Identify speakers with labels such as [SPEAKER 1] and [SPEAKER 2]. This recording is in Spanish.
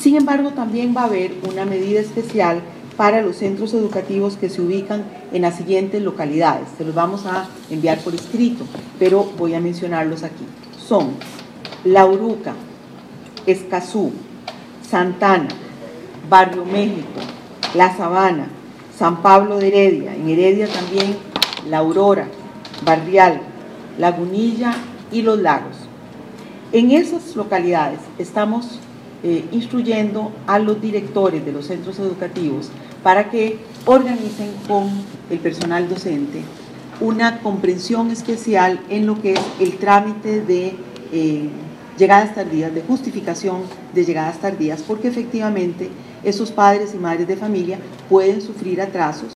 [SPEAKER 1] Sin embargo, también va a haber una medida especial para los centros educativos que se ubican en las siguientes localidades. Se los vamos a enviar por escrito, pero voy a mencionarlos aquí. Son La Uruca, Escazú, Santana, Barrio México, La Sabana, San Pablo de Heredia, en Heredia también La Aurora, Barrial, Lagunilla y Los Lagos. En esas localidades estamos instruyendo a los directores de los centros educativos para que organicen con el personal docente una comprensión especial en lo que es el trámite de llegadas tardías, de justificación de llegadas tardías, porque efectivamente esos padres y madres de familia pueden sufrir atrasos